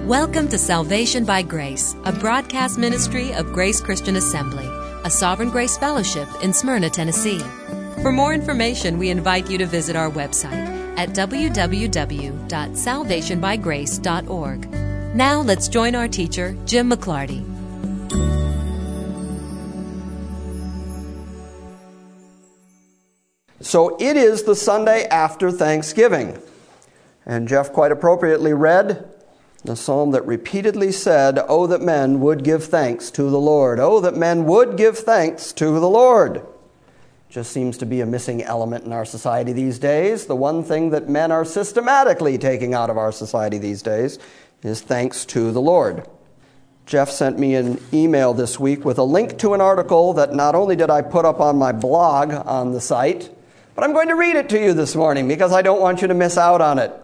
Welcome to Salvation by Grace, a broadcast ministry of Grace Christian Assembly, a Sovereign Grace Fellowship in Smyrna, Tennessee. For more information, we invite you to visit our website at www.salvationbygrace.org. Now let's join our teacher, Jim McClarty. So it is the Sunday after Thanksgiving. And Jeff quite appropriately read the psalm that repeatedly said, "Oh, that men would give thanks to the Lord. Oh, that men would give thanks to the Lord." Just seems to be a missing element in our society these days. The one thing that men are systematically taking out of our society these days is thanks to the Lord. Jeff sent me an email this week with a link to an article that not only did I put up on my blog on the site, but I'm going to read it to you this morning because I don't want you to miss out on it.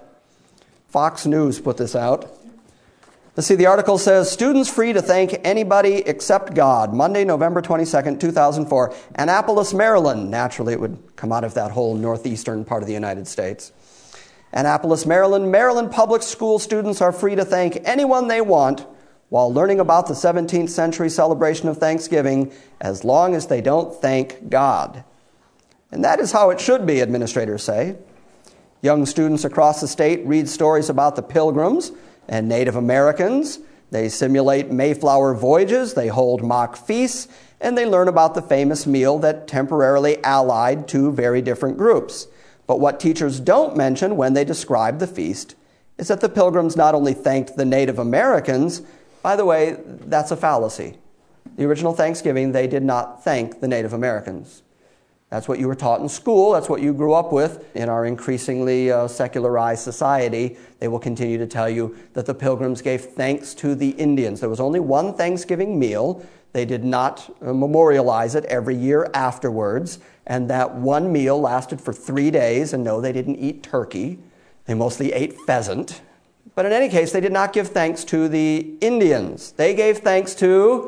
Fox News put this out. Let's see, the article says, "Students free to thank anybody except God, Monday, November 22nd, 2004, Annapolis, Maryland." Naturally, it would come out of that whole northeastern part of the United States. Annapolis, Maryland. "Maryland public school students are free to thank anyone they want while learning about the 17th century celebration of Thanksgiving, as long as they don't thank God." And that is how it should be, administrators say. Young students across the state read stories about the Pilgrims and Native Americans. They simulate Mayflower voyages, they hold mock feasts, and they learn about the famous meal that temporarily allied two very different groups. But what teachers don't mention when they describe the feast is that the Pilgrims not only thanked the Native Americans, by the way, that's a fallacy. The original Thanksgiving, they did not thank the Native Americans. That's what you were taught in school. That's what you grew up with. In our increasingly secularized society, they will continue to tell you that the Pilgrims gave thanks to the Indians. There was only one Thanksgiving meal. They did not memorialize it every year afterwards. And that one meal lasted for 3 days. And no, they didn't eat turkey. They mostly ate pheasant. But in any case, they did not give thanks to the Indians. They gave thanks to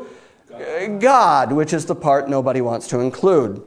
God, which is the part nobody wants to include.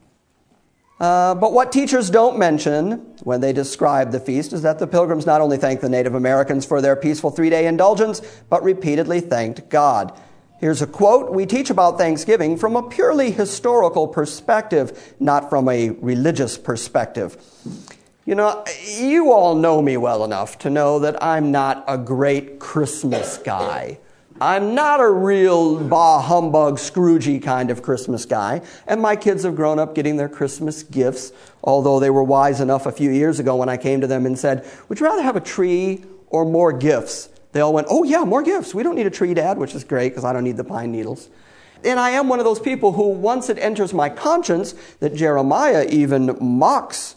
But what teachers don't mention when they describe the feast is that the Pilgrims not only thanked the Native Americans for their peaceful 3-day indulgence, but repeatedly thanked God. Here's a quote: "We teach about Thanksgiving from a purely historical perspective, not from a religious perspective." You know, you all know me well enough to know that I'm not a great Christmas guy. I'm not a real bah humbug, Scroogey kind of Christmas guy. And my kids have grown up getting their Christmas gifts, although they were wise enough a few years ago when I came to them and said, "Would you rather have a tree or more gifts?" They all went, "Oh yeah, more gifts. We don't need a tree, Dad," which is great because I don't need the pine needles. And I am one of those people who, once it enters my conscience that Jeremiah even mocks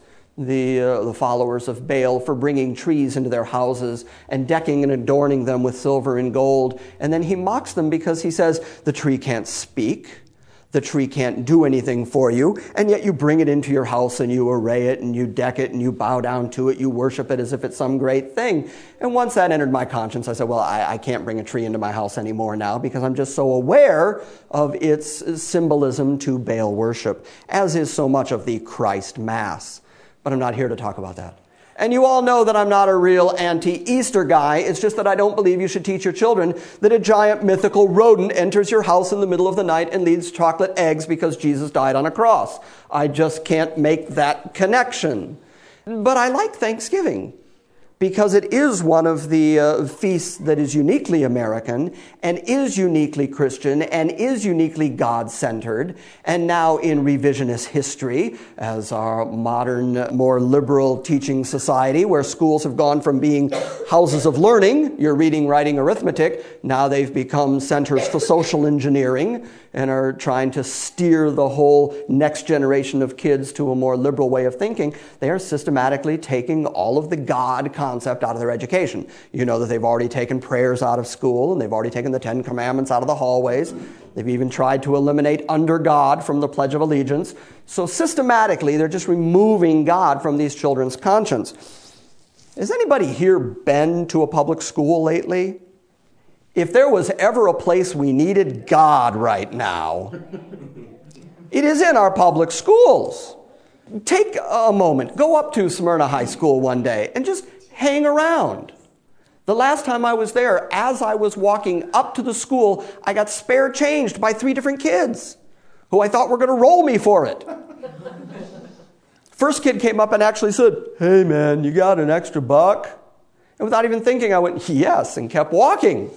the followers of Baal for bringing trees into their houses and decking and adorning them with silver and gold. And then he mocks them because he says, the tree can't speak, the tree can't do anything for you, and yet you bring it into your house and you array it and you deck it and you bow down to it, you worship it as if it's some great thing. And once that entered my conscience, I said, well, I can't bring a tree into my house anymore now because I'm just so aware of its symbolism to Baal worship, as is so much of the Christ Mass. But I'm not here to talk about that. And you all know that I'm not a real anti-Easter guy. It's just that I don't believe you should teach your children that a giant mythical rodent enters your house in the middle of the night and leaves chocolate eggs because Jesus died on a cross. I just can't make that connection. But I like Thanksgiving because it is one of the feasts that is uniquely American and is uniquely Christian and is uniquely God-centered. And now in revisionist history, as our modern, more liberal teaching society, where schools have gone from being houses of learning, you're reading, writing, arithmetic, now they've become centers for social engineering and are trying to steer the whole next generation of kids to a more liberal way of thinking. They are systematically taking all of the God concept out of their education. You know that they've already taken prayers out of school, and they've already taken the 10 Commandments out of the hallways. They've even tried to eliminate under God from the Pledge of Allegiance. So systematically, they're just removing God from these children's conscience. Has anybody here been to a public school lately? If there was ever a place we needed God right now, it is in our public schools. Take a moment, go up to Smyrna High School one day and just hang around. The last time I was there, as I was walking up to the school, I got spare changed by 3 different kids who I thought were going to roll me for it. First kid came up and actually said, "Hey man, you got an extra $1?" And without even thinking, I went, "Yes," and kept walking.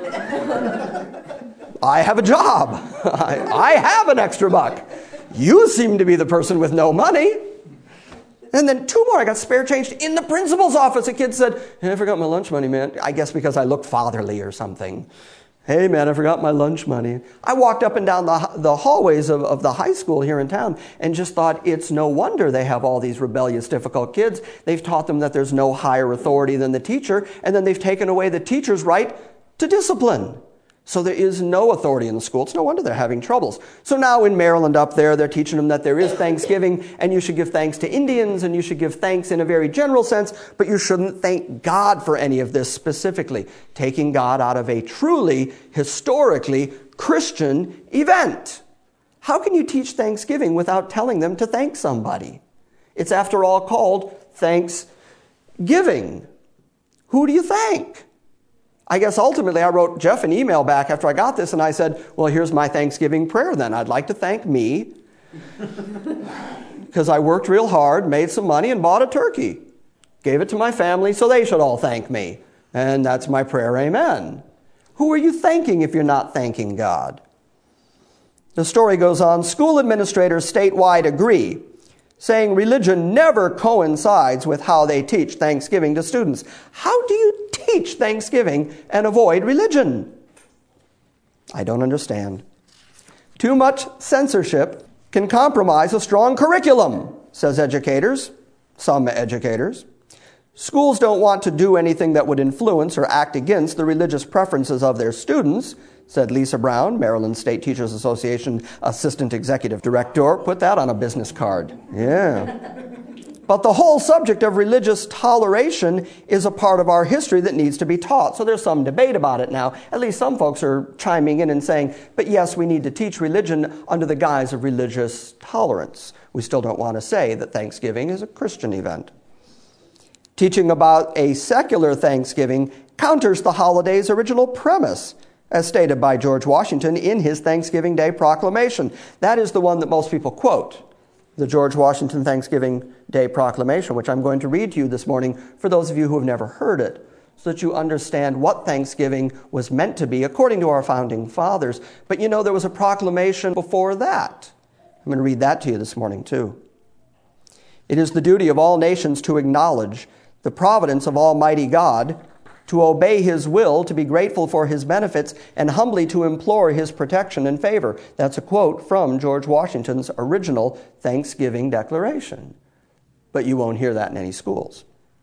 I have a job. I have an extra $1. You seem to be the person with no money. And then 2 more, I got spare changed in the principal's office. A kid said, "Hey, I forgot my lunch money, man." I guess because I looked fatherly or something. "Hey, man, I forgot my lunch money." I walked up and down the hallways of the high school here in town and just thought, it's no wonder they have all these rebellious, difficult kids. They've taught them that there's no higher authority than the teacher, and then they've taken away the teacher's right to discipline. So there is no authority in the school. It's no wonder they're having troubles. So now in Maryland up there, they're teaching them that there is Thanksgiving, and you should give thanks to Indians, and you should give thanks in a very general sense, but you shouldn't thank God for any of this specifically, taking God out of a truly, historically Christian event. How can you teach Thanksgiving without telling them to thank somebody? It's after all called Thanksgiving. Who do you thank? I guess ultimately I wrote Jeff an email back after I got this, and I said, well, here's my Thanksgiving prayer then. I'd like to thank me because I worked real hard, made some money, and bought a turkey. Gave it to my family, so they should all thank me. And that's my prayer, amen. Who are you thanking if you're not thanking God? The story goes on. School administrators statewide agree, saying religion never coincides with how they teach Thanksgiving to students. How do you teach Thanksgiving and avoid religion? I don't understand. Too much censorship can compromise a strong curriculum, says educators, some educators. Schools don't want to do anything that would influence or act against the religious preferences of their students, said Lisa Brown, Maryland State Teachers Association Assistant Executive Director. Put that on a business card. Yeah. But the whole subject of religious toleration is a part of our history that needs to be taught. So there's some debate about it now. At least some folks are chiming in and saying, but yes, we need to teach religion under the guise of religious tolerance. We still don't want to say that Thanksgiving is a Christian event. Teaching about a secular Thanksgiving counters the holiday's original premise, as stated by George Washington in his Thanksgiving Day Proclamation. That is the one that most people quote, the George Washington Thanksgiving Day Proclamation, which I'm going to read to you this morning for those of you who have never heard it, so that you understand what Thanksgiving was meant to be according to our founding fathers. But you know, there was a proclamation before that. I'm going to read that to you this morning too. It is the duty of all nations to acknowledge the providence of Almighty God, to obey His will, to be grateful for His benefits, and humbly to implore His protection and favor. That's a quote from George Washington's original Thanksgiving Declaration. But you won't hear that in any schools.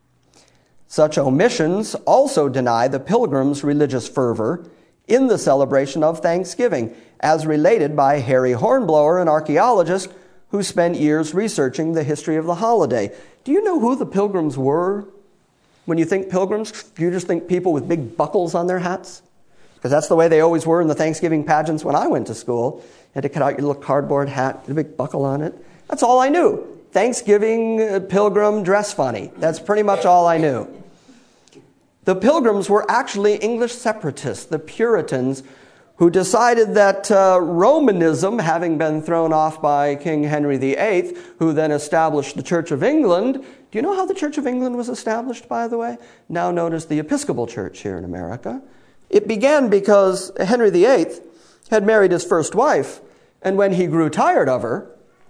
Such omissions also deny the pilgrims' religious fervor in the celebration of Thanksgiving, as related by Harry Hornblower, an archaeologist who spent years researching the history of the holiday. Do you know who the pilgrims were? When you think pilgrims, do you just think people with big buckles on their hats? Because that's the way they always were in the Thanksgiving pageants when I went to school. You had to cut out your little cardboard hat with a big buckle on it. That's all I knew. Thanksgiving, pilgrim, dress funny. That's pretty much all I knew. The pilgrims were actually English separatists, the Puritans, who decided that Romanism, having been thrown off by King Henry VIII, who then established the Church of England. Do you know how the Church of England was established, by the way? Now known as the Episcopal Church here in America. It began because Henry VIII had married his first wife, and when he grew tired of her,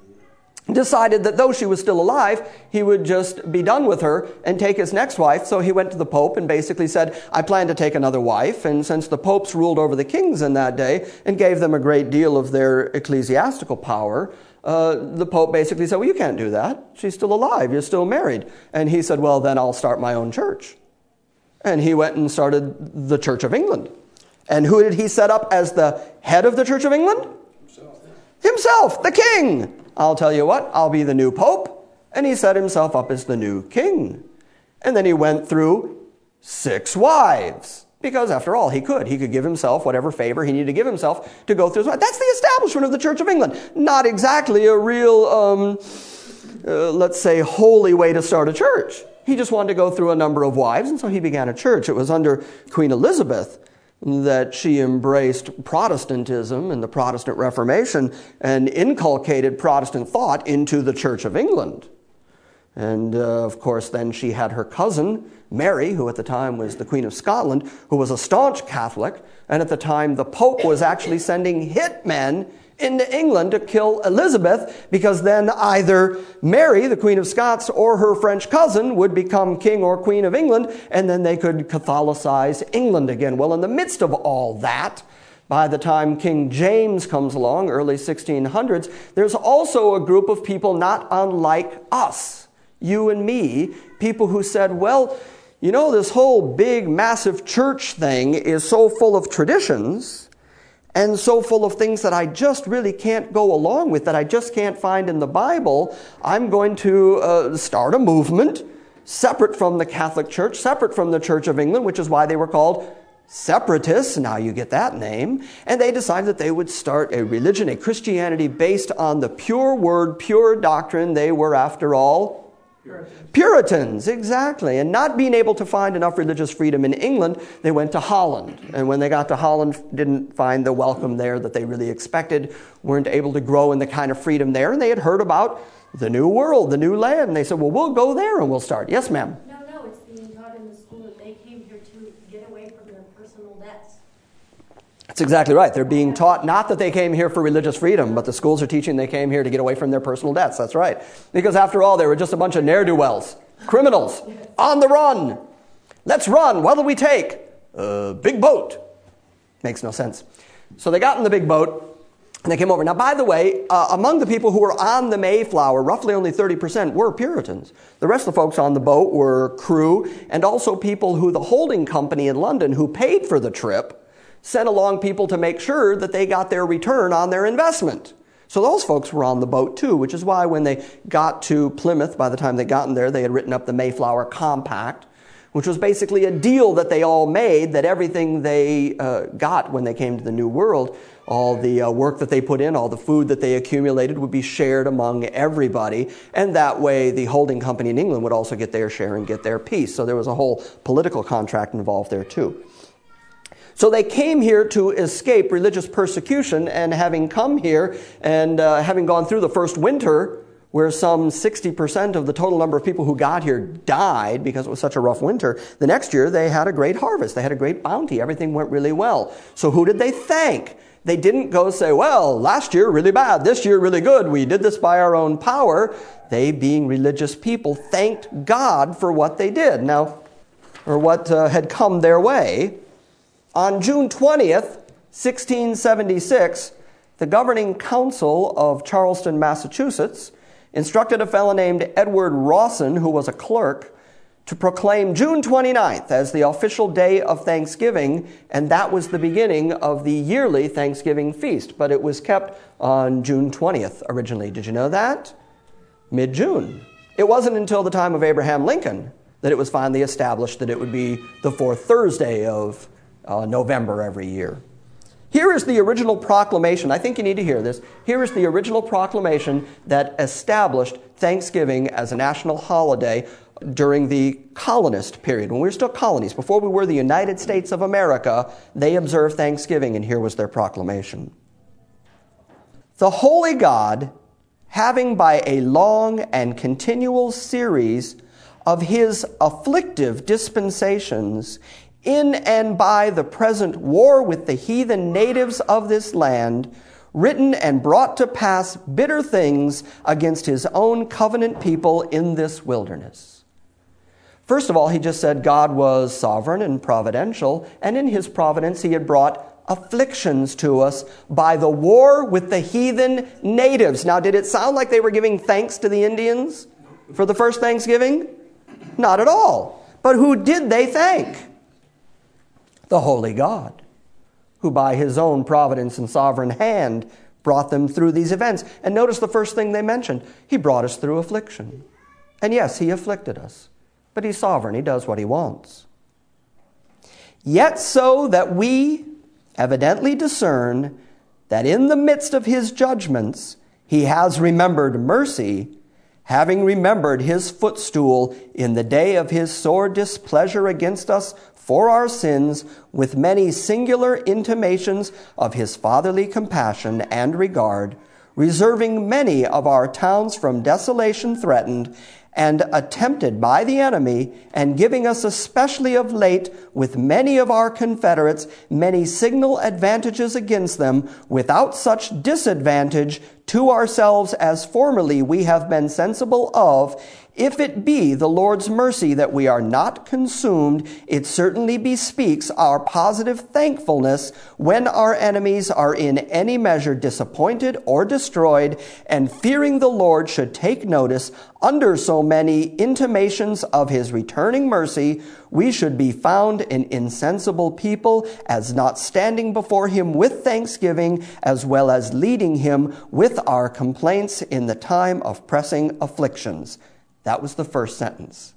decided that though she was still alive, he would just be done with her and take his next wife. So he went to the Pope and basically said, I plan to take another wife. And since the popes ruled over the kings in that day and gave them a great deal of their ecclesiastical power, the Pope basically said, well, you can't do that. She's still alive. You're still married. And he said, well, then I'll start my own church. And he went and started the Church of England. And who did he set up as the head of the Church of England? Himself, the king. I'll tell you what, I'll be the new pope. And he set himself up as the new king. And then he went through 6 wives. Because after all, he could give himself whatever favor he needed to give himself to go through his wives. That's the establishment of the Church of England. Not exactly a real, let's say, holy way to start a church. He just wanted to go through a number of wives, and so he began a church. It was under Queen Elizabeth that she embraced Protestantism and the Protestant Reformation and inculcated Protestant thought into the Church of England. And, of course, then she had her cousin, Mary, who at the time was the Queen of Scotland, who was a staunch Catholic. And at the time, the Pope was actually sending hitmen into England to kill Elizabeth, because then either Mary, the Queen of Scots, or her French cousin would become King or Queen of England, and then they could Catholicize England again. Well, in the midst of all that, by the time King James comes along, early 1600s, there's also a group of people not unlike us, you and me, people who said, well, you know, this whole big, massive church thing is so full of traditions and so full of things that I just really can't go along with, that I just can't find in the Bible. I'm going to start a movement separate from the Catholic Church, separate from the Church of England, which is why they were called separatists. Now you get that name. And they decided that they would start a religion, a Christianity based on the pure word, pure doctrine. They were, after all, Puritans, exactly. And not being able to find enough religious freedom in England, they went to Holland. And when they got to Holland, didn't find the welcome there that they really expected, weren't able to grow in the kind of freedom there. And they had heard about the new world, the new land. And they said, well, we'll go there and we'll start. Yes, ma'am? No, it's being taught in the school that they came here to get away from their personal debts. That's exactly right. They're being taught not that they came here for religious freedom, but the schools are teaching they came here to get away from their personal debts. That's right. Because after all, they were just a bunch of ne'er-do-wells, criminals, on the run. Let's run. What'll we take? A big boat. Makes no sense. So they got in the big boat and they came over. Now, by the way, among the people who were on the Mayflower, roughly only 30% were Puritans. The rest of the folks on the boat were crew and also people who the holding company in London, who paid for the trip, sent along people to make sure that they got their return on their investment. So those folks were on the boat too, which is why when they got to Plymouth, by the time they got in there, they had written up the Mayflower Compact, which was basically a deal that they all made, that everything they got when they came to the New World, all the work that they put in, all the food that they accumulated would be shared among everybody. And that way the holding company in England would also get their share and get their piece. So there was a whole political contract involved there too. So they came here to escape religious persecution, and having come here and having gone through the first winter, where some 60% of the total number of people who got here died because it was such a rough winter, the next year they had a great harvest. They had a great bounty. Everything went really well. So who did they thank? They didn't go say, well, last year really bad, this year really good. We did this by our own power. They, being religious people, thanked God for what they did. Now, or what had come their way. On June 20th, 1676, the governing council of Charlestown, Massachusetts, instructed a fellow named Edward Rawson, who was a clerk, to proclaim June 29th as the official day of Thanksgiving, and that was the beginning of the yearly Thanksgiving feast. But it was kept on June 20th originally. Did you know that? Mid-June. It wasn't until the time of Abraham Lincoln that it was finally established that it would be the fourth Thursday of November every year. Here is the original proclamation. I think you need to hear this. Here is the original proclamation that established Thanksgiving as a national holiday during the colonist period, when we were still colonies. Before we were the United States of America, they observed Thanksgiving, and here was their proclamation. The holy God, having by a long and continual series of his afflictive dispensations, in and by the present war with the heathen natives of this land, written and brought to pass bitter things against his own covenant people in this wilderness. First of all, he just said God was sovereign and providential, and in his providence he had brought afflictions to us by the war with the heathen natives. Now, did it sound like they were giving thanks to the Indians for the first Thanksgiving? Not at all. But who did they thank? The holy God, who by his own providence and sovereign hand brought them through these events. And notice the first thing they mentioned. He brought us through affliction. And yes, he afflicted us. But he's sovereign. He does what he wants. Yet so that we evidently discern that in the midst of his judgments he has remembered mercy, having remembered his footstool in the day of his sore displeasure against us for our sins, with many singular intimations of his fatherly compassion and regard, reserving many of our towns from desolation threatened and attempted by the enemy, and giving us especially of late with many of our confederates many signal advantages against them, without such disadvantage to ourselves as formerly we have been sensible of. If it be the Lord's mercy that we are not consumed, it certainly bespeaks our positive thankfulness when our enemies are in any measure disappointed or destroyed, and fearing the Lord should take notice, under so many intimations of his returning mercy, we should be found an insensible people, as not standing before him with thanksgiving, as well as leading him with our complaints in the time of pressing afflictions. That was the first sentence.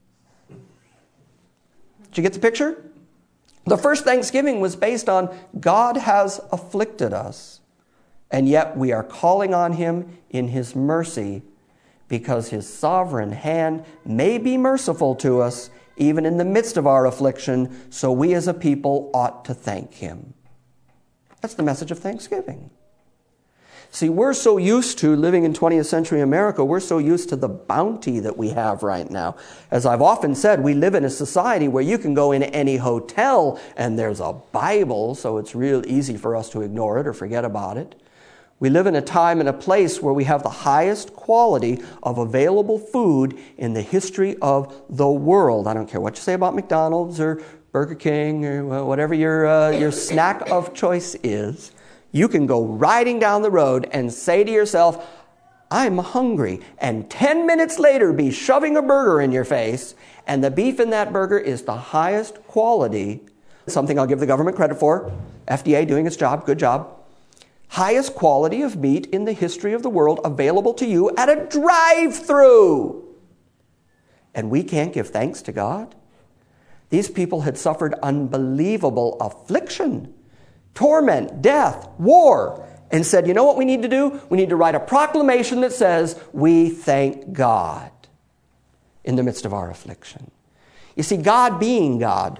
Did you get the picture? The first thanksgiving was based on God has afflicted us, and yet we are calling on him in his mercy, because his sovereign hand may be merciful to us even in the midst of our affliction, so we as a people ought to thank him. That's the message of thanksgiving. See, we're so used to living in 20th century America, we're so used to the bounty that we have right now. As I've often said, we live in a society where you can go in any hotel and there's a Bible, so it's real easy for us to ignore it or forget about it. We live in a time and a place where we have the highest quality of available food in the history of the world. I don't care what you say about McDonald's or Burger King or whatever your snack of choice is. You can go riding down the road and say to yourself, I'm hungry, and 10 minutes later be shoving a burger in your face, and the beef in that burger is the highest quality. Something I'll give the government credit for. FDA doing its job, good job. Highest quality of meat in the history of the world available to you at a drive-through. And we can't give thanks to God? These people had suffered unbelievable affliction, torment, death, war, and said, you know what we need to do? We need to write a proclamation that says, we thank God in the midst of our affliction. You see, God being God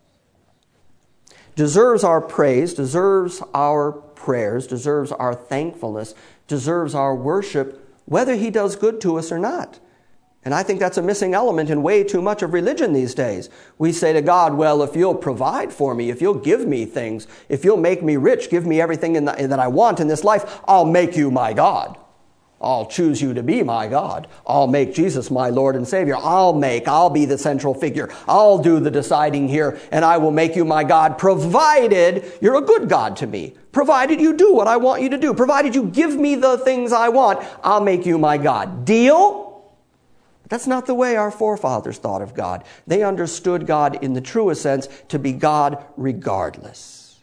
deserves our praise, deserves our prayers, deserves our thankfulness, deserves our worship, whether he does good to us or not. And I think that's a missing element in way too much of religion these days. We say to God, well, if you'll provide for me, if you'll give me things, if you'll make me rich, give me everything that I want in this life, I'll make you my God. I'll choose you to be my God. I'll make Jesus my Lord and Savior. I'll be the central figure. I'll do the deciding here, and I will make you my God, provided you're a good God to me. Provided you do what I want you to do. Provided you give me the things I want, I'll make you my God. Deal? That's not the way our forefathers thought of God. They understood God in the truest sense to be God regardless.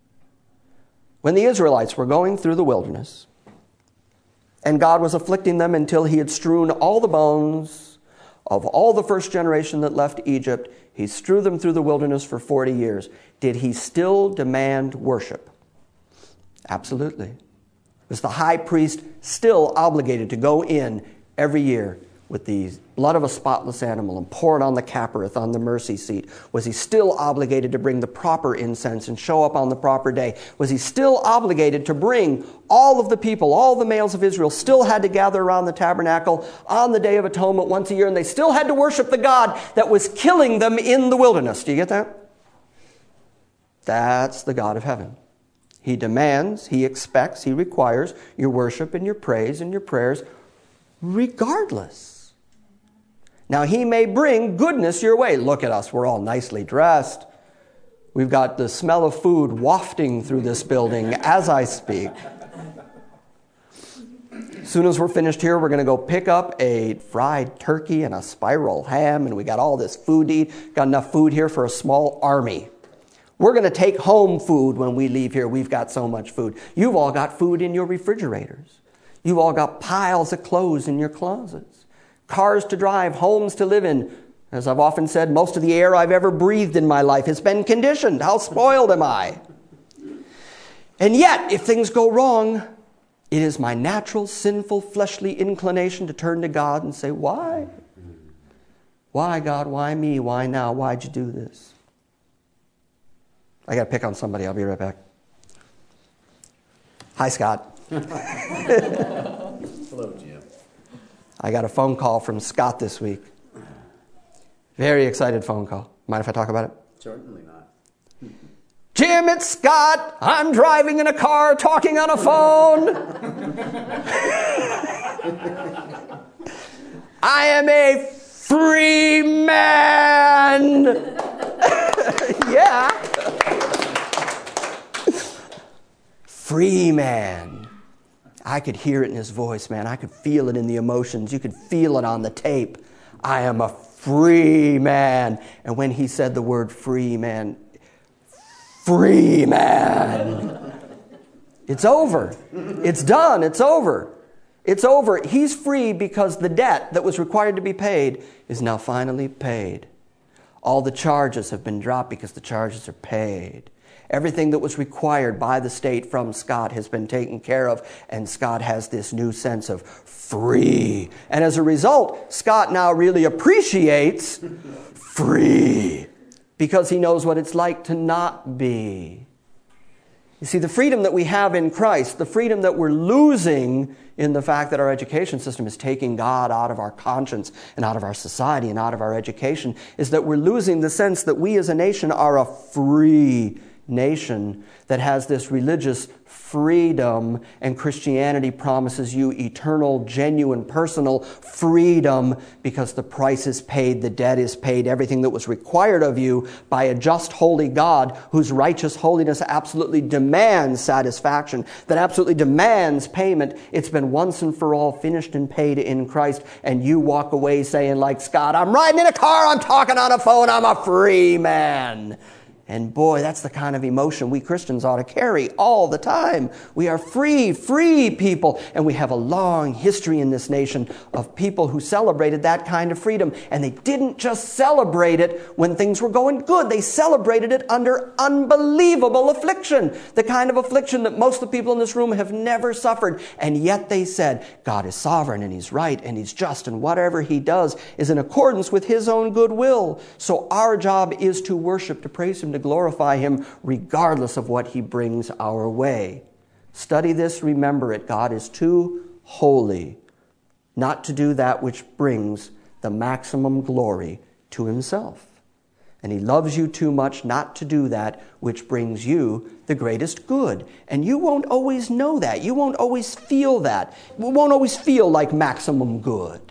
When the Israelites were going through the wilderness, and God was afflicting them until he had strewn all the bones of all the first generation that left Egypt, he strewed them through the wilderness for 40 years. Did he still demand worship? Absolutely. Was the high priest still obligated to go in every year with the blood of a spotless animal and pour it on the Kapareth, on the mercy seat? Was he still obligated to bring the proper incense and show up on the proper day? Was he still obligated to bring all of the people, all the males of Israel still had to gather around the tabernacle on the Day of Atonement once a year, and they still had to worship the God that was killing them in the wilderness? Do you get that? That's the God of heaven. He demands, he expects, he requires your worship and your praise and your prayers regardless. Now, he may bring goodness your way. Look at us. We're all nicely dressed. We've got the smell of food wafting through this building as I speak. As soon as we're finished here, we're going to go pick up a fried turkey and a spiral ham, and we got all this food to eat. Got enough food here for a small army. We're going to take home food when we leave here. We've got so much food. You've all got food in your refrigerators. You've all got piles of clothes in your closets. Cars to drive, homes to live in. As I've often said, most of the air I've ever breathed in my life has been conditioned. How spoiled am I? And yet, if things go wrong, It is my natural, sinful, fleshly inclination to turn to God and say, why? Why, God? Why me? Why now? Why'd you do this? I got to pick on somebody. I'll be right back. Hi, Scott. Hello, Jim. I got a phone call from Scott this week. Very excited phone call. Mind if I talk about it? Certainly not. Jim, it's Scott. I'm driving in a car, talking on a phone. I am a free man. Yeah. Free man. I could hear it in his voice, man. I could feel it in the emotions. You could feel it on the tape. I am a free man. And when he said the word free man, it's over. It's done. It's over. It's over. He's free because the debt that was required to be paid is now finally paid. All the charges have been dropped because the charges are paid. Everything that was required by the state from Scott has been taken care of, and Scott has this new sense of free. And as a result, Scott now really appreciates free because he knows what it's like to not be. You see, the freedom that we have in Christ, the freedom that we're losing in the fact that our education system is taking God out of our conscience and out of our society and out of our education, is that we're losing the sense that we as a nation are a free nation that has this religious freedom, and Christianity promises you eternal, genuine, personal freedom because the price is paid, the debt is paid, everything that was required of you by a just, holy God whose righteous holiness absolutely demands satisfaction, that absolutely demands payment. It's been once and for all finished and paid in Christ, and you walk away saying like Scott, I'm riding in a car, I'm talking on a phone, I'm a free man. And boy, that's the kind of emotion we Christians ought to carry all the time. We are free people. And we have a long history in this nation of people who celebrated that kind of freedom. And they didn't just celebrate it when things were going good. They celebrated it under unbelievable affliction. The kind of affliction that most of the people in this room have never suffered. And yet they said, God is sovereign and He's right and He's just. And whatever He does is in accordance with His own good will. So our job is to worship, to praise Him, to glorify Him regardless of what He brings our way. Study this, remember it. God is too holy not to do that which brings the maximum glory to Himself. And He loves you too much not to do that which brings you the greatest good. And you won't always know that. You won't always feel that. You won't always feel like maximum good.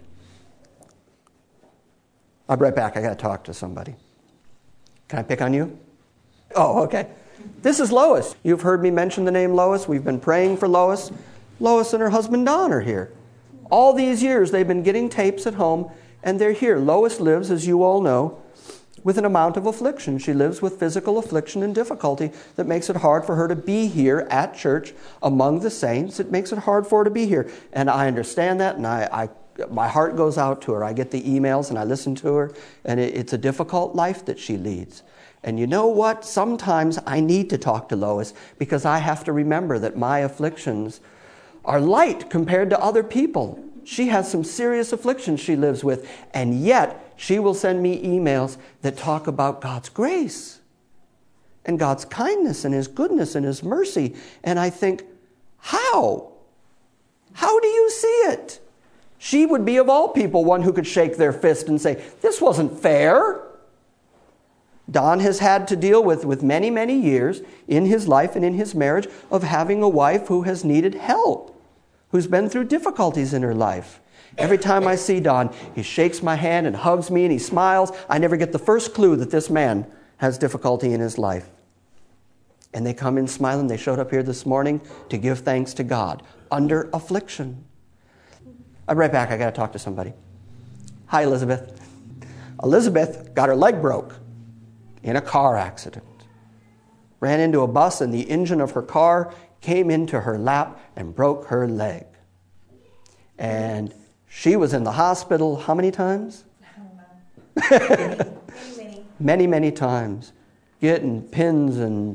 I'll be right back. I got to talk to somebody. Can I pick on you? Oh, okay. This is Lois. You've heard me mention the name Lois. We've been praying for Lois. Lois and her husband Don are here. All these years they've been getting tapes at home, and they're here. Lois lives, as you all know, with an amount of affliction. She lives with physical affliction and difficulty that makes it hard for her to be here at church among the saints. It makes it hard for her to be here. And I understand that, and my heart goes out to her. I get the emails and I listen to her, and it's a difficult life that she leads. And you know what? Sometimes I need to talk to Lois because I have to remember that my afflictions are light compared to other people. She has some serious afflictions she lives with, and yet she will send me emails that talk about God's grace and God's kindness and His goodness and His mercy. And I think, how? How do you see it? She would be, of all people, one who could shake their fist and say, this wasn't fair. Don has had to deal with many, many years in his life and in his marriage of having a wife who has needed help, who's been through difficulties in her life. Every time I see Don, he shakes my hand and hugs me and he smiles. I never get the first clue that this man has difficulty in his life. And they come in smiling. They showed up here this morning to give thanks to God under affliction. I'll be right back. I got to talk to somebody. Hi, Elizabeth. Elizabeth got her leg broke in a car accident. Ran into a bus and the engine of her car came into her lap and broke her leg. And she was in the hospital how many times? I don't know. Many. Many, many times. Getting pins and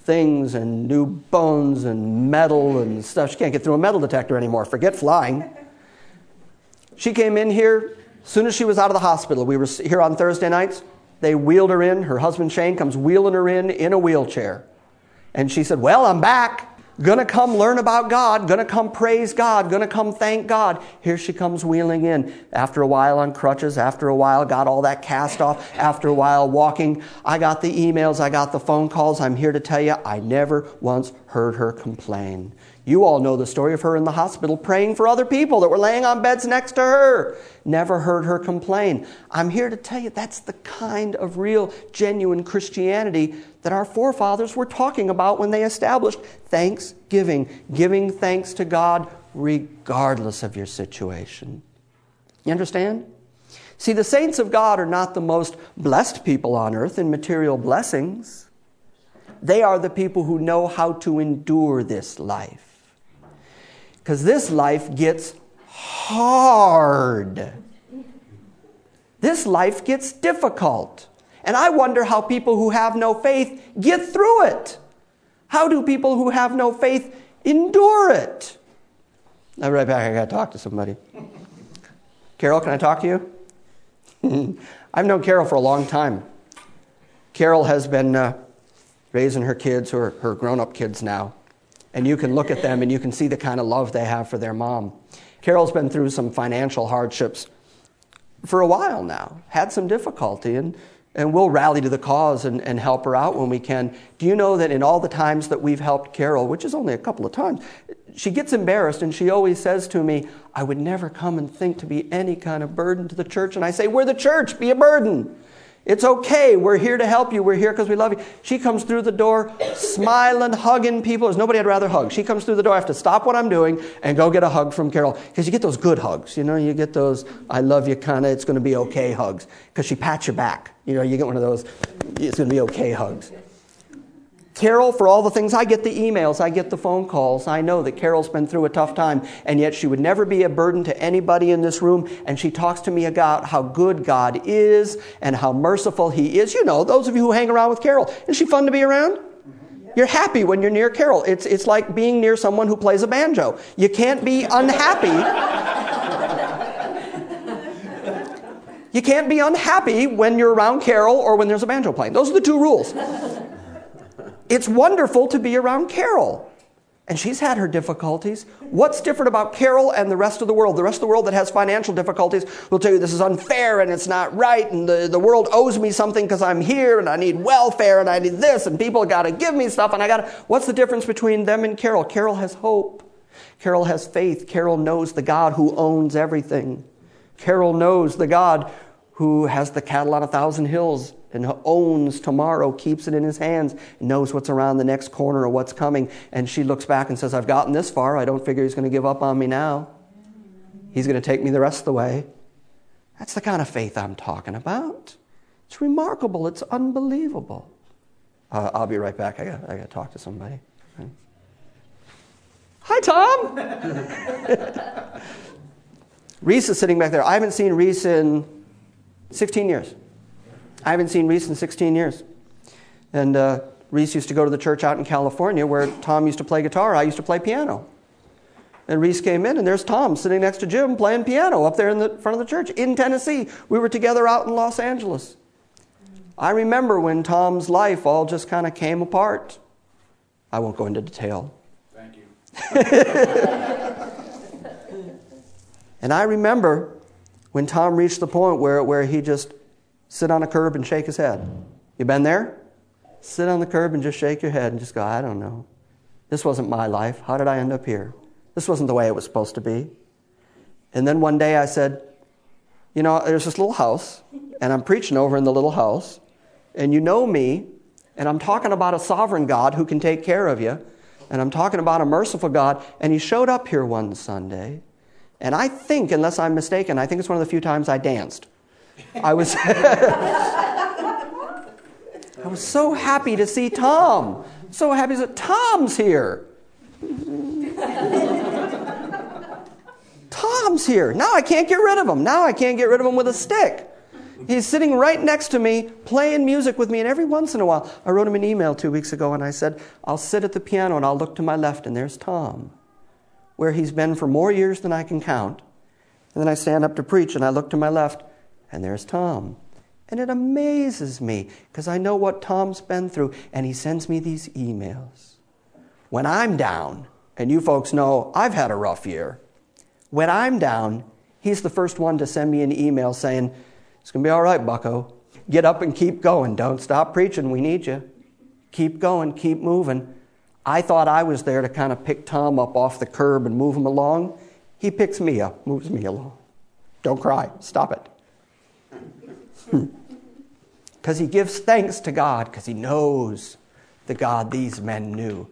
things and new bones and metal and stuff. She can't get through a metal detector anymore. Forget flying. She came in here as soon as she was out of the hospital. We were here on Thursday nights. They wheeled her in. Her husband Shane comes wheeling her in a wheelchair. And she said, well, I'm back. Gonna come learn about God. Gonna come praise God. Gonna come thank God. Here she comes wheeling in. After a while on crutches. After a while got all that cast off. After a while walking. I got the emails. I got the phone calls. I'm here to tell you, I never once heard her complain. You all know the story of her in the hospital praying for other people that were laying on beds next to her. Never heard her complain. I'm here to tell you that's the kind of real, genuine Christianity that our forefathers were talking about when they established thanksgiving, giving thanks to God regardless of your situation. You understand? See, the saints of God are not the most blessed people on earth in material blessings. They are the people who know how to endure this life. Because this life gets hard. This life gets difficult. And I wonder how people who have no faith get through it. How do people who have no faith endure it? I'll be right back. I got to talk to somebody. Carol, can I talk to you? I've known Carol for a long time. Carol has been raising her kids, who are her grown-up kids now. And you can look at them and you can see the kind of love they have for their mom. Carol's been through some financial hardships for a while now. Had some difficulty, and we'll rally to the cause and help her out when we can. Do you know that in all the times that we've helped Carol, which is only a couple of times, she gets embarrassed and she always says to me, I would never come and think to be any kind of burden to the church. And I say, we're the church, be a burden. It's okay. We're here to help you. We're here because we love you. She comes through the door smiling, hugging people. There's nobody I'd rather hug. She comes through the door. I have to stop what I'm doing and go get a hug from Carol. Because you get those good hugs. You know, you get those I love you kind of, it's going to be okay hugs. Because she pats your back. You know, you get one of those, it's going to be okay hugs. Carol, for all the things, I get the emails, I get the phone calls. I know that Carol's been through a tough time, and yet she would never be a burden to anybody in this room. And she talks to me about how good God is and how merciful He is. You know, those of you who hang around with Carol, is she fun to be around? You're happy when you're near Carol. It's like being near someone who plays a banjo. You can't be unhappy. You can't be unhappy when you're around Carol or when there's a banjo playing. Those are the two rules. It's wonderful to be around Carol. And she's had her difficulties. What's different about Carol and the rest of the world? The rest of the world that has financial difficulties will tell you this is unfair and it's not right and the world owes me something because I'm here and I need welfare and I need this and people got to give me stuff and I got to... What's the difference between them and Carol? Carol has hope. Carol has faith. Carol knows the God who owns everything. Carol knows the God who has the cattle on 1,000 hills and owns tomorrow, keeps it in His hands, knows what's around the next corner or what's coming. And she looks back and says, I've gotten this far. I don't figure He's going to give up on me now. He's going to take me the rest of the way. That's the kind of faith I'm talking about. It's remarkable. It's unbelievable. I'll be right back. I got to talk to somebody. Hi, Tom. Reese is sitting back there. I haven't seen Reese in 16 years. I haven't seen Reese in 16 years. And Reese used to go to the church out in California where Tom used to play guitar. I used to play piano. And Reese came in, and there's Tom sitting next to Jim playing piano up there in the front of the church in Tennessee. We were together out in Los Angeles. I remember when Tom's life all just kind of came apart. I won't go into detail. Thank you. And I remember when Tom reached the point where he just sit on a curb and shake his head. You been there? Sit on the curb and just shake your head and just go, I don't know. This wasn't my life. How did I end up here? This wasn't the way it was supposed to be. And then one day I said, you know, there's this little house, and I'm preaching over in the little house, and you know me, and I'm talking about a sovereign God who can take care of you, and I'm talking about a merciful God, and He showed up here one Sunday, and I think, unless I'm mistaken, I think it's one of the few times I danced. I was so happy to see Tom. So happy that Tom's here. Tom's here. Now I can't get rid of him. Now I can't get rid of him with a stick. He's sitting right next to me, playing music with me, and every once in a while, I wrote him an email 2 weeks ago, and I said, I'll sit at the piano and I'll look to my left, and there's Tom, where he's been for more years than I can count. And then I stand up to preach, and I look to my left, and there's Tom. And it amazes me, because I know what Tom's been through, and he sends me these emails. When I'm down, and you folks know I've had a rough year, when I'm down, he's the first one to send me an email saying, it's going to be all right, bucko. Get up and keep going. Don't stop preaching. We need you. Keep going. Keep moving. I thought I was there to kind of pick Tom up off the curb and move him along. He picks me up, moves me along. Don't cry. Stop it. Because he gives thanks to God, because he knows the God these men knew.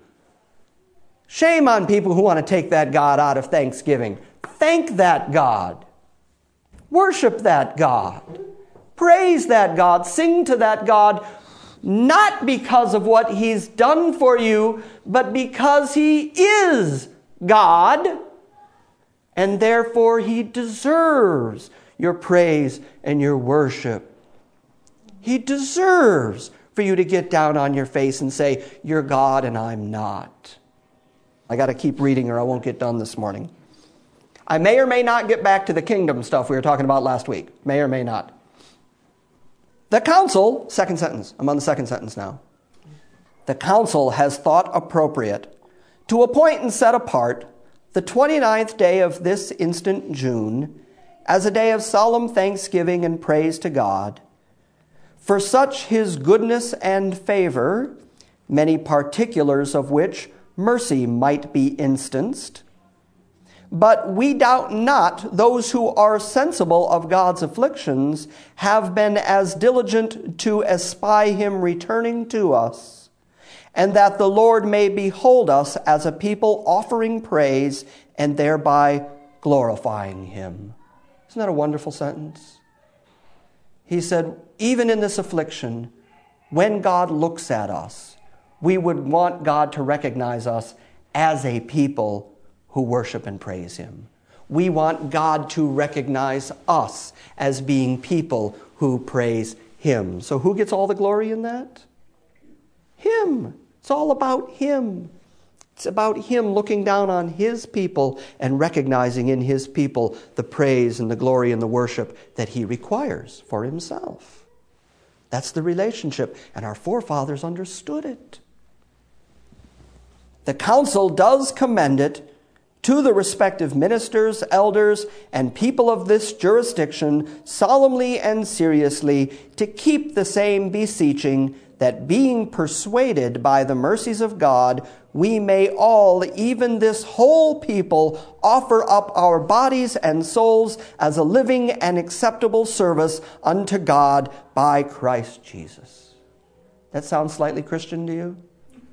Shame on people who want to take that God out of thanksgiving. Thank that God. Worship that God. Praise that God. Sing to that God, not because of what he's done for you, but because he is God, and therefore he deserves your praise and your worship. He deserves for you to get down on your face and say, you're God and I'm not. I got to keep reading or I won't get done this morning. I may or may not get back to the kingdom stuff we were talking about last week. May or may not. The council, second sentence. I'm on the second sentence now. The council has thought appropriate to appoint and set apart the 29th day of this instant June as a day of solemn thanksgiving and praise to God for such his goodness and favor, many particulars of which mercy might be instanced. But we doubt not those who are sensible of God's afflictions have been as diligent to espy him returning to us, and that the Lord may behold us as a people offering praise and thereby glorifying him. Isn't that a wonderful sentence? He said, even in this affliction, when God looks at us, we would want God to recognize us as a people who worship and praise him. We want God to recognize us as being people who praise him. So who gets all the glory in that? Him. It's all about him. It's about him looking down on his people and recognizing in his people the praise and the glory and the worship that he requires for himself. That's the relationship, and our forefathers understood it. The council does commend it to the respective ministers, elders, and people of this jurisdiction solemnly and seriously to keep the same beseeching, that being persuaded by the mercies of God, we may all, even this whole people, offer up our bodies and souls as a living and acceptable service unto God by Christ Jesus. That sounds slightly Christian to you?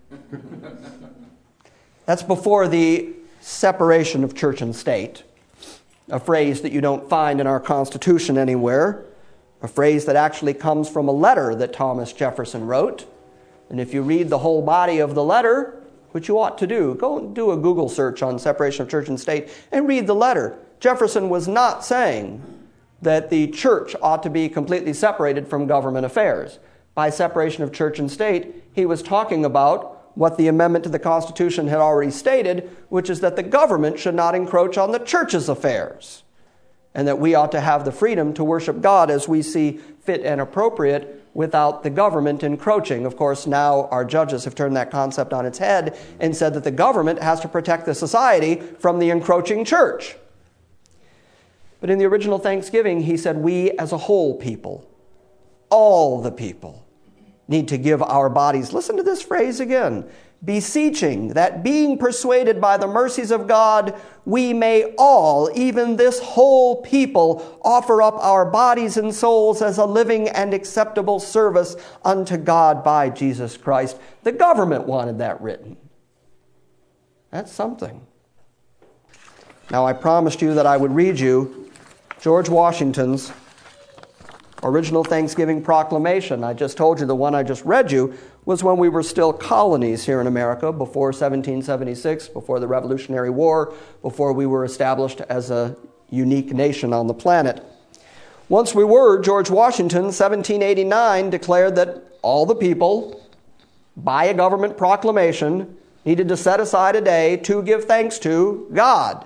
That's before the separation of church and state, a phrase that you don't find in our Constitution anywhere, a phrase that actually comes from a letter that Thomas Jefferson wrote. And if you read the whole body of the letter, which you ought to do, go do a Google search on separation of church and state and read the letter. Jefferson was not saying that the church ought to be completely separated from government affairs. By separation of church and state, he was talking about what the amendment to the Constitution had already stated, which is that the government should not encroach on the church's affairs, and that we ought to have the freedom to worship God as we see fit and appropriate without the government encroaching. Of course, now our judges have turned that concept on its head and said that the government has to protect the society from the encroaching church. But in the original Thanksgiving, he said we as a whole people, all the people, need to give our bodies, listen to this phrase again, beseeching that being persuaded by the mercies of God, we may all, even this whole people, offer up our bodies and souls as a living and acceptable service unto God by Jesus Christ. The government wanted that written. That's something. Now, I promised you that I would read you George Washington's original Thanksgiving proclamation. I just told you the one I just read you was when we were still colonies here in America, before 1776, before the Revolutionary War, before we were established as a unique nation on the planet. Once we were, George Washington, 1789, declared that all the people, by a government proclamation, needed to set aside a day to give thanks to God.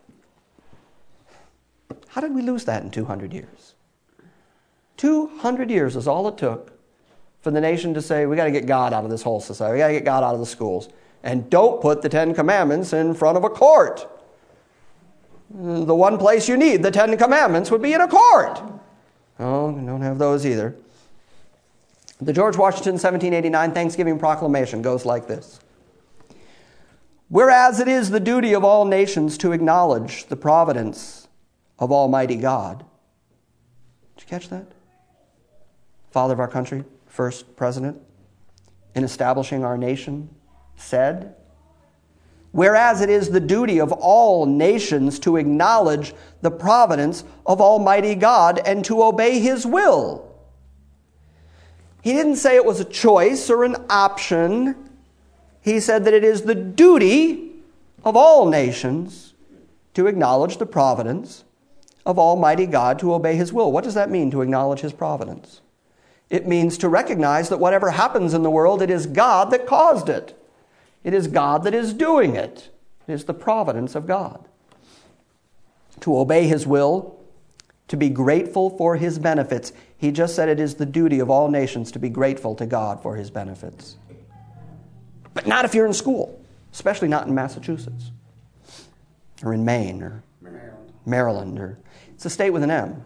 How did we lose that in 200 years? 200 years is all it took for the nation to say, we got to get God out of this whole society. We got to get God out of the schools. And don't put the Ten Commandments in front of a court. The one place you need the Ten Commandments would be in a court. Oh, we don't have those either. The George Washington 1789 Thanksgiving Proclamation goes like this. Whereas it is the duty of all nations to acknowledge the providence of Almighty God. Did you catch that? Father of our country, first president, in establishing our nation, said, whereas it is the duty of all nations to acknowledge the providence of Almighty God and to obey His will. He didn't say it was a choice or an option. He said that it is the duty of all nations to acknowledge the providence of Almighty God, to obey His will. What does that mean, to acknowledge His providence? It means to recognize that whatever happens in the world, it is God that caused it. It is God that is doing it. It is the providence of God. To obey His will, to be grateful for His benefits. He just said it is the duty of all nations to be grateful to God for His benefits. But not if you're in school, especially not in Massachusetts, or in Maine, or Maryland, or it's a state with an M.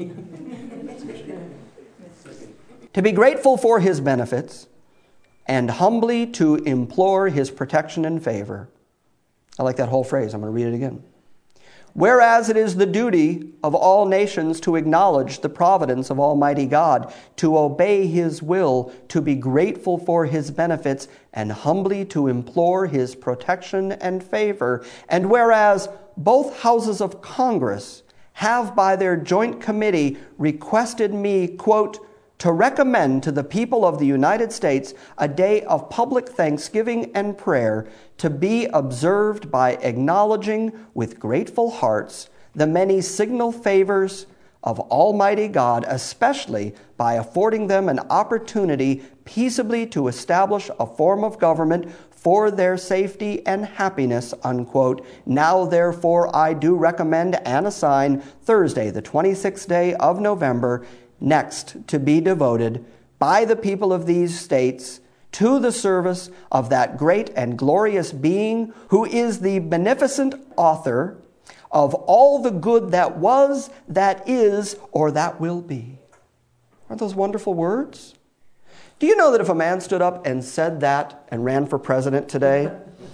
To be grateful for His benefits and humbly to implore His protection and favor. I like that whole phrase. I'm going to read it again. Whereas it is the duty of all nations to acknowledge the providence of Almighty God, to obey His will, to be grateful for His benefits, and humbly to implore His protection and favor. And whereas both houses of Congress have by their joint committee requested me, quote, to recommend to the people of the United States a day of public thanksgiving and prayer to be observed by acknowledging with grateful hearts the many signal favors of Almighty God, especially by affording them an opportunity peaceably to establish a form of government for their safety and happiness, unquote. Now, therefore, I do recommend and assign Thursday, the 26th day of November, next to be devoted by the people of these states to the service of that great and glorious being who is the beneficent author of all the good that was, that is, or that will be. Aren't those wonderful words? Do you know that if a man stood up and said that and ran for president today?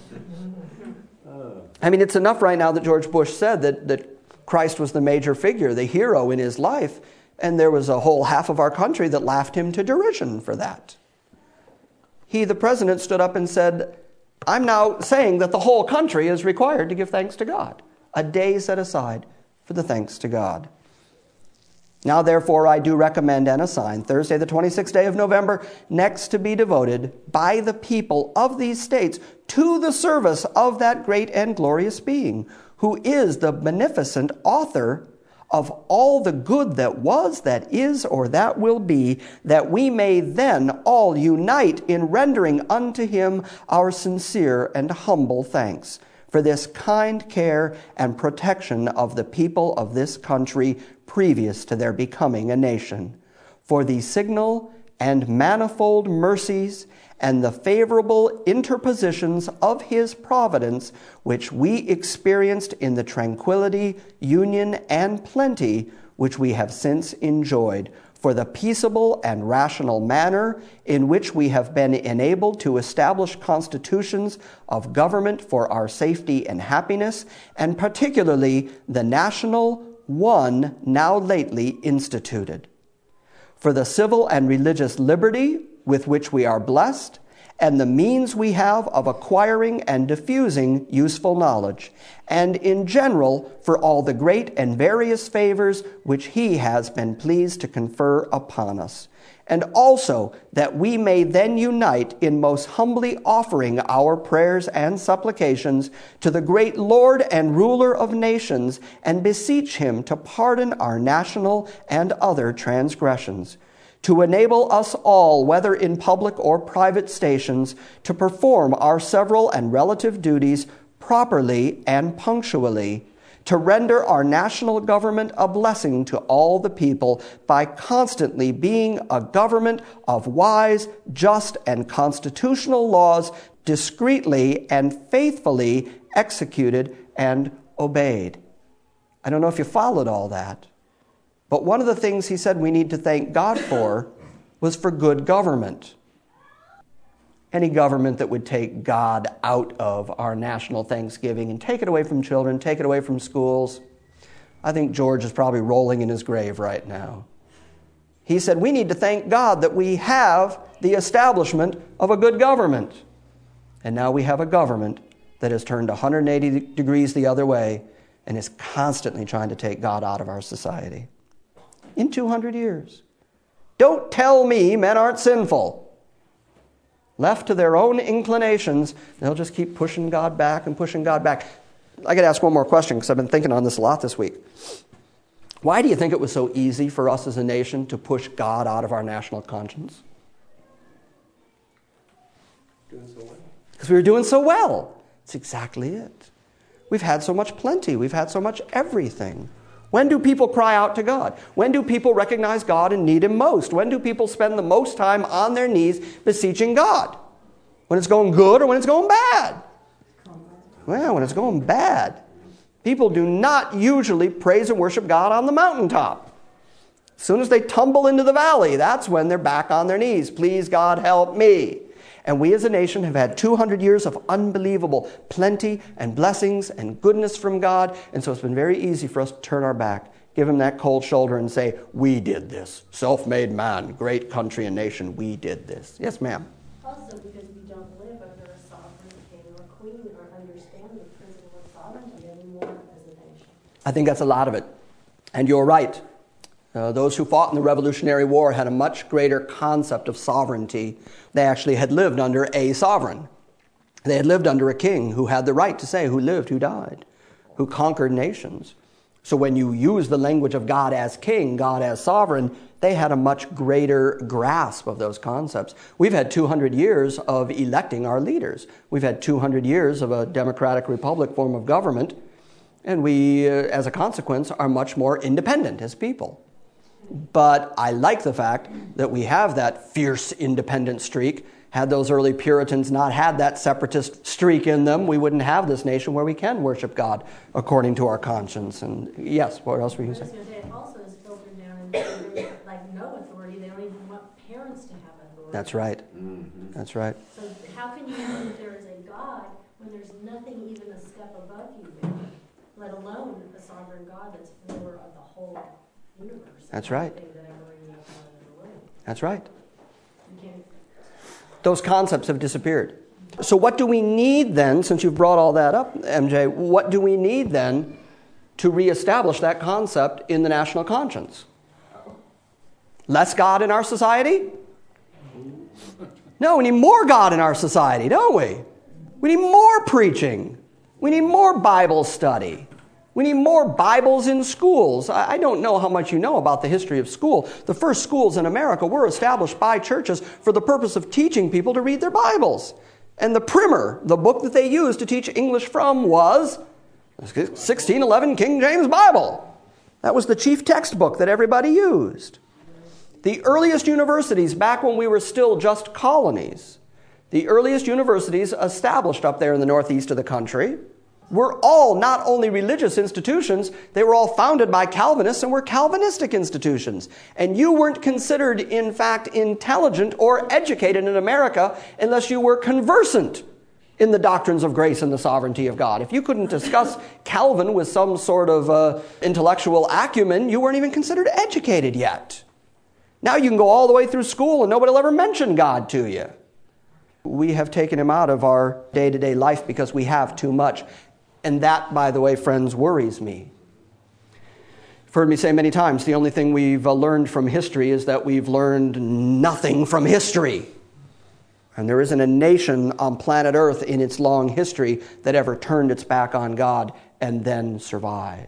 I mean, it's enough right now that George Bush said that Christ was the major figure, the hero in his life, and there was a whole half of our country that laughed him to derision for that. He, the president, stood up and said, I'm now saying that the whole country is required to give thanks to God. A day set aside for the thanks to God. Now, therefore, I do recommend and assign Thursday, the 26th day of November, next to be devoted by the people of these states to the service of that great and glorious being, who is the beneficent author of all the good that was, that is, or that will be, that we may then all unite in rendering unto Him our sincere and humble thanks for this kind care and protection of the people of this country previous to their becoming a nation, for the signal and manifold mercies and the favorable interpositions of His providence, which we experienced in the tranquility, union, and plenty which we have since enjoyed, for the peaceable and rational manner in which we have been enabled to establish constitutions of government for our safety and happiness, and particularly the national one now lately instituted, for the civil and religious liberty with which we are blessed, and the means we have of acquiring and diffusing useful knowledge, and in general for all the great and various favors which he has been pleased to confer upon us. And also that we may then unite in most humbly offering our prayers and supplications to the great Lord and ruler of nations, and beseech him to pardon our national and other transgressions, to enable us all, whether in public or private stations, to perform our several and relative duties properly and punctually, to render our national government a blessing to all the people by constantly being a government of wise, just, and constitutional laws, discreetly and faithfully executed and obeyed. I don't know if you followed all that. But one of the things he said we need to thank God for was for good government. Any government that would take God out of our national Thanksgiving and take it away from children, take it away from schools, I think George is probably rolling in his grave right now. He said we need to thank God that we have the establishment of a good government. And now we have a government that has turned 180 degrees the other way and is constantly trying to take God out of our society. In 200 years. Don't tell me men aren't sinful. Left to their own inclinations, they'll just keep pushing God back and pushing God back. I got to ask one more question because I've been thinking on this a lot this week. Why do you think it was so easy for us as a nation to push God out of our national conscience? Doing so well. Because we were doing so well. That's exactly it. We've had so much plenty. We've had so much everything. When do people cry out to God? When do people recognize God and need him most? When do people spend the most time on their knees beseeching God? When it's going good or when it's going bad? Well, when it's going bad. People do not usually praise and worship God on the mountaintop. As soon as they tumble into the valley, that's when they're back on their knees. Please, God, help me. And we as a nation have had 200 years of unbelievable plenty and blessings and goodness from God. And so it's been very easy for us to turn our back, give him that cold shoulder and say, we did this. Self-made man, great country and nation, we did this. Yes, ma'am. Also because we don't live under a sovereign king or queen or understand the principle of sovereignty anymore as a nation. I think that's a lot of it. And you're right. Those who fought in the Revolutionary War had a much greater concept of sovereignty. They actually had lived under a sovereign. They had lived under a king who had the right to say who lived, who died, who conquered nations. So when you use the language of God as king, God as sovereign, they had a much greater grasp of those concepts. We've had 200 years of electing our leaders. We've had 200 years of a democratic republic form of government, and we, as a consequence, are much more independent as people. But I like the fact that we have that fierce independent streak. Had those early Puritans not had that separatist streak in them, we wouldn't have this nation where we can worship God according to our conscience. And yes, what else were you I was saying? going to say, it also is filtered down into like no authority. They don't even want parents to have authority. That's right. Mm-hmm. That's right. So how can you know that there is a God when there's nothing even a step above you there, let alone a sovereign God that's ruler of the whole universe? That's right. That ever in the world. That's right. You can't. Those concepts have disappeared. So what do we need then, since you've brought all that up, MJ, what do we need then to reestablish that concept in the national conscience? Less God in our society? No, we need more God in our society, don't we? We need more preaching. We need more Bible study. We need more Bibles in schools. I don't know how much you know about the history of school. The first schools in America were established by churches for the purpose of teaching people to read their Bibles. And the primer, the book that they used to teach English from, was 1611 King James Bible. That was the chief textbook that everybody used. The earliest universities, back when we were still just colonies, the earliest universities established up there in the northeast of the country were all not only religious institutions, they were all founded by Calvinists and were Calvinistic institutions. And you weren't considered, in fact, intelligent or educated in America unless you were conversant in the doctrines of grace and the sovereignty of God. If you couldn't discuss Calvin with some sort of intellectual acumen, you weren't even considered educated yet. Now you can go all the way through school and nobody will ever mention God to you. We have taken him out of our day-to-day life because we have too much. And that, by the way, friends, worries me. You've heard me say many times, the only thing we've learned from history is that we've learned nothing from history. And there isn't a nation on planet Earth in its long history that ever turned its back on God and then survived.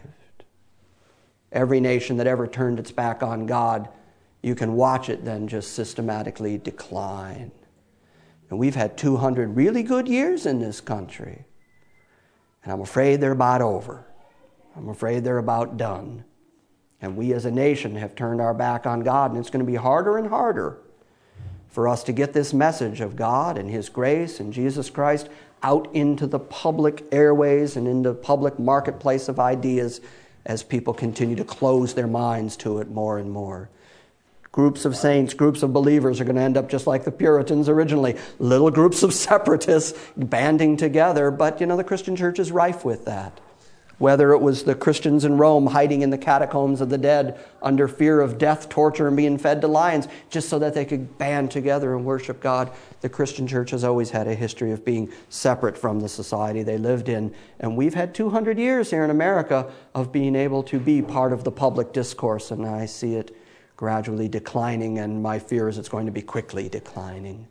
Every nation that ever turned its back on God, you can watch it then just systematically decline. And we've had 200 really good years in this country. And I'm afraid they're about over. I'm afraid they're about done. And we as a nation have turned our back on God, and it's going to be harder and harder for us to get this message of God and His grace and Jesus Christ out into the public airways and into the public marketplace of ideas as people continue to close their minds to it more and more. Groups of saints, groups of believers are going to end up just like the Puritans originally, little groups of separatists banding together, but the Christian church is rife with that. Whether it was the Christians in Rome hiding in the catacombs of the dead under fear of death, torture, and being fed to lions just so that they could band together and worship God. The Christian church has always had a history of being separate from the society they lived in. And we've had 200 years here in America of being able to be part of the public discourse. And I see it gradually declining, and my fear is it's going to be quickly declining.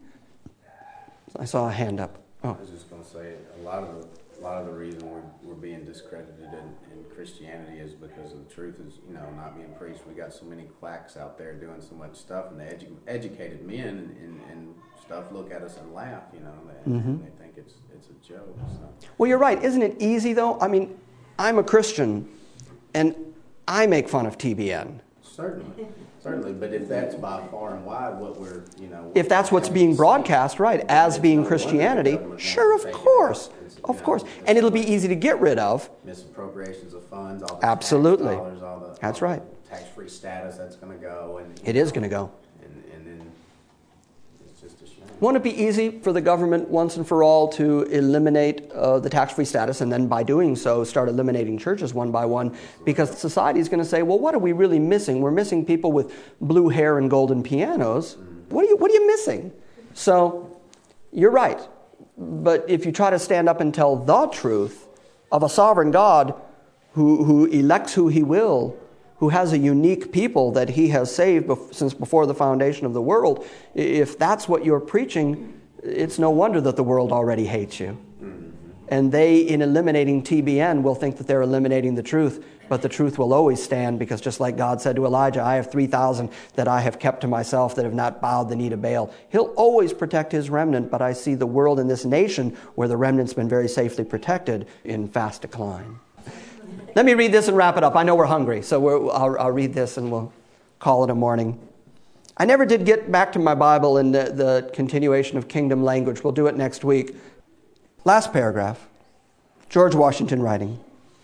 I saw a hand up. I was just going to say, a lot of the reason we're being discredited in Christianity is because of the truth is, not being preached. We got so many quacks out there doing so much stuff, and the educated men and stuff look at us and laugh, and they think it's a joke. So. Well, you're right. Isn't it easy, though? I mean, I'm a Christian, and I make fun of TBN. Certainly, but if that's by far and wide what we're, if that's what's being broadcast, right, as being Christianity, sure, of course. Of course. And it'll be easy to get rid of. Misappropriations of funds, all the absolutely. Tax dollars, all the that's right. Tax-free status, that's going to go. And it is going to go. And then it's just a shame. Won't it be easy for the government once and for all to eliminate the tax-free status, and then by doing so start eliminating churches one by one? Because society is going to say, well, what are we really missing? We're missing people with blue hair and golden pianos. What are you missing? So you're right. But if you try to stand up and tell the truth of a sovereign God who elects who He will, who has a unique people that He has saved since before the foundation of the world, if that's what you're preaching, it's no wonder that the world already hates you. And they, in eliminating TBN, will think that they're eliminating the truth, but the truth will always stand, because just like God said to Elijah, I have 3,000 that I have kept to myself that have not bowed the knee to Baal. He'll always protect His remnant, but I see the world in this nation, where the remnant's been very safely protected, in fast decline. Let me read this and wrap it up. I know we're hungry, so I'll read this and we'll call it a morning. I never did get back to my Bible in the continuation of kingdom language. We'll do it next week. Last paragraph, George Washington writing.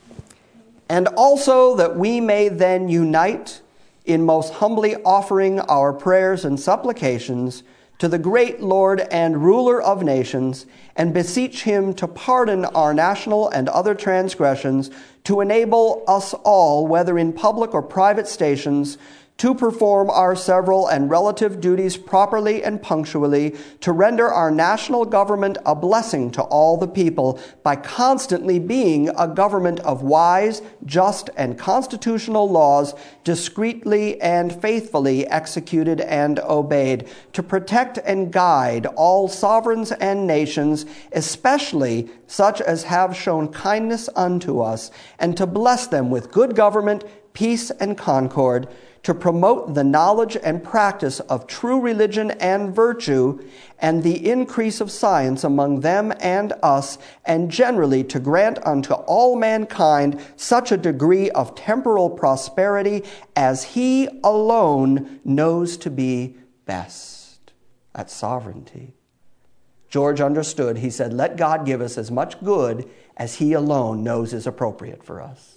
And also that we may then unite in most humbly offering our prayers and supplications to the great Lord and ruler of nations, and beseech Him to pardon our national and other transgressions, to enable us all, whether in public or private stations, to perform our several and relative duties properly and punctually, to render our national government a blessing to all the people by constantly being a government of wise, just, and constitutional laws, discreetly and faithfully executed and obeyed, to protect and guide all sovereigns and nations, especially such as have shown kindness unto us, and to bless them with good government, peace, and concord, to promote the knowledge and practice of true religion and virtue, and the increase of science among them and us, and generally to grant unto all mankind such a degree of temporal prosperity as He alone knows to be best. That's sovereignty. George understood. He said, let God give us as much good as He alone knows is appropriate for us.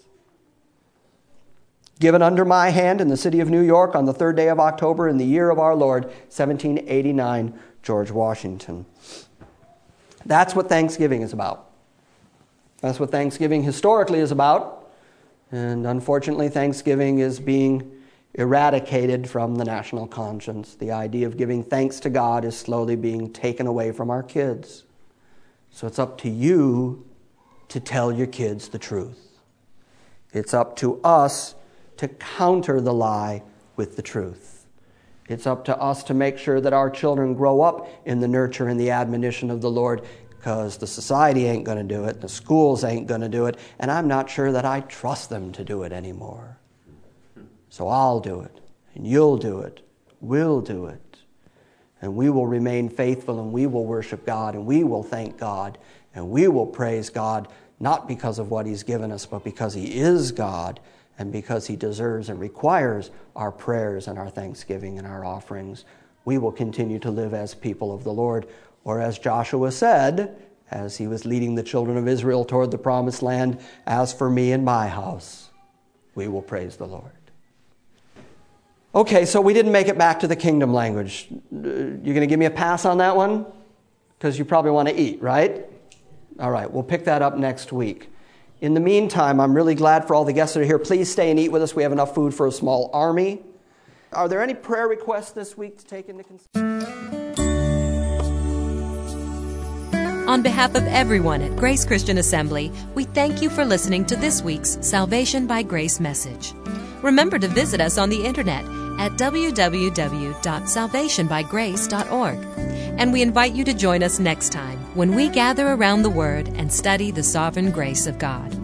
Given under my hand in the city of New York on the 3rd day of October in the year of our Lord, 1789, George Washington. That's what Thanksgiving is about. That's what Thanksgiving historically is about. And unfortunately, Thanksgiving is being eradicated from the national conscience. The idea of giving thanks to God is slowly being taken away from our kids. So it's up to you to tell your kids the truth. It's up to us to counter the lie with the truth. It's up to us to make sure that our children grow up in the nurture and the admonition of the Lord, because the society ain't going to do it, the schools ain't going to do it, and I'm not sure that I trust them to do it anymore. So I'll do it, and you'll do it, we'll do it, and we will remain faithful, and we will worship God, and we will thank God, and we will praise God, not because of what He's given us, but because He is God, and because He deserves and requires our prayers and our thanksgiving and our offerings. We will continue to live as people of the Lord. Or as Joshua said, as he was leading the children of Israel toward the promised land, as for me and my house, we will praise the Lord. Okay, so we didn't make it back to the kingdom language. You're going to give me a pass on that one? Because you probably want to eat, right? All right, we'll pick that up next week. In the meantime, I'm really glad for all the guests that are here. Please stay and eat with us. We have enough food for a small army. Are there any prayer requests this week to take into consideration? On behalf of everyone at Grace Christian Assembly, we thank you for listening to this week's Salvation by Grace message. Remember to visit us on the internet at www.salvationbygrace.org. And we invite you to join us next time when we gather around the Word and study the sovereign grace of God.